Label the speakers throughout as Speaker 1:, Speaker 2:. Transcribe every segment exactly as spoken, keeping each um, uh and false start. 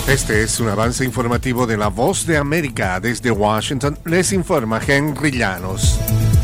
Speaker 1: Este es un avance informativo de La Voz de América. Desde Washington les informa Henry Llanos.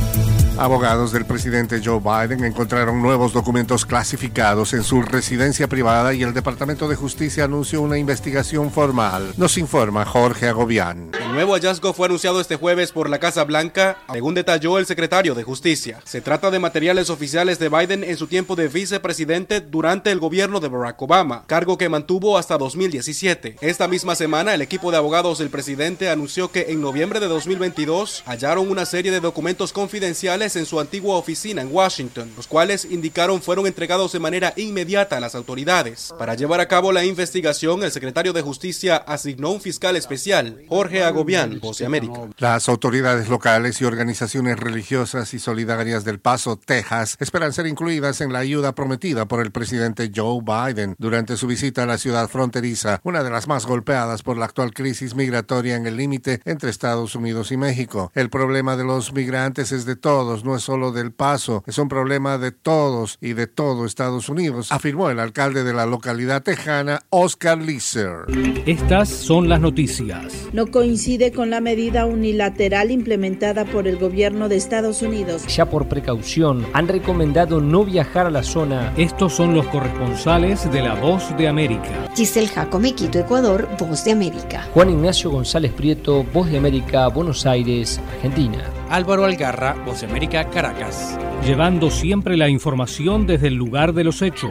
Speaker 1: Abogados del presidente Joe Biden encontraron nuevos documentos clasificados en su residencia privada y el Departamento de Justicia anunció una investigación formal. Nos informa Jorge Agobián.
Speaker 2: El nuevo hallazgo fue anunciado este jueves por la Casa Blanca, según detalló el secretario de Justicia. Se trata de materiales oficiales de Biden en su tiempo de vicepresidente durante el gobierno de Barack Obama, cargo que mantuvo hasta dos mil diecisiete. Esta misma semana, el equipo de abogados del presidente anunció que en noviembre de dos mil veintidós hallaron una serie de documentos confidenciales en su antigua oficina en Washington, los cuales indicaron fueron entregados de manera inmediata a las autoridades. Para llevar a cabo la investigación, el secretario de Justicia asignó un fiscal especial, Jorge Agobián, Voz de América.
Speaker 1: Las autoridades locales y organizaciones religiosas y solidarias del Paso, Texas, esperan ser incluidas en la ayuda prometida por el presidente Joe Biden durante su visita a la ciudad fronteriza, una de las más golpeadas por la actual crisis migratoria en el límite entre Estados Unidos y México. El problema de los migrantes es de todos, no es solo del Paso, es un problema de todos y de todo Estados Unidos, afirmó el alcalde de la localidad tejana, Oscar Lisser.
Speaker 3: Estas son las noticias.
Speaker 4: No coincide con la medida unilateral implementada por el gobierno de Estados Unidos.
Speaker 5: Ya por precaución han recomendado no viajar a la zona.
Speaker 3: Estos son los corresponsales de La Voz de América.
Speaker 6: Giselle Jacome, Quito, Ecuador, Voz de América.
Speaker 5: Juan Ignacio González Prieto, Voz de América, Buenos Aires, Argentina.
Speaker 7: Álvaro Algarra, Voz de América, Caracas.
Speaker 3: Llevando siempre la información desde el lugar de los hechos.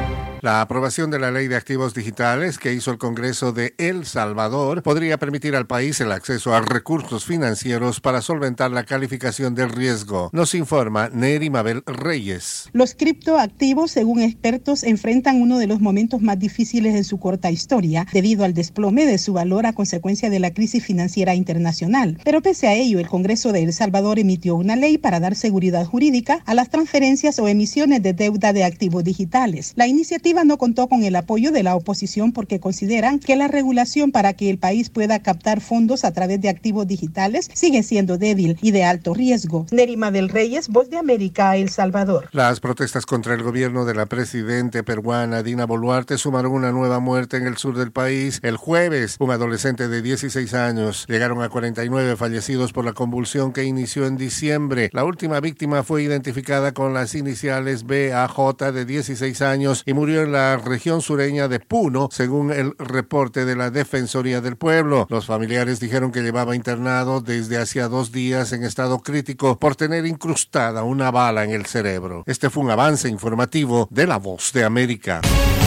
Speaker 1: La aprobación de la Ley de Activos Digitales que hizo el Congreso de El Salvador podría permitir al país el acceso a recursos financieros para solventar la calificación del riesgo. Nos informa Neri Mabel Reyes.
Speaker 8: Los criptoactivos, según expertos, enfrentan uno de los momentos más difíciles de su corta historia debido al desplome de su valor a consecuencia de la crisis financiera internacional. Pero pese a ello, el Congreso de El Salvador emitió una ley para dar seguridad jurídica a las transferencias o emisiones de deuda de activos digitales. La iniciativa no contó con el apoyo de la oposición porque consideran que la regulación para que el país pueda captar fondos a través de activos digitales sigue siendo débil y de alto riesgo. Nerima del Reyes, Voz de América, El Salvador.
Speaker 1: Las protestas contra el gobierno de la presidenta peruana Dina Boluarte sumaron una nueva muerte en el sur del país. El jueves, un adolescente de dieciséis años. Llegaron a cuarenta y nueve fallecidos por la convulsión que inició en diciembre. La última víctima fue identificada con las iniciales B A J de dieciséis años y murió en la región sureña de Puno, según el reporte de la Defensoría del Pueblo. Los familiares dijeron que llevaba internado desde hacía dos días en estado crítico por tener incrustada una bala en el cerebro. Este fue un avance informativo de La Voz de América.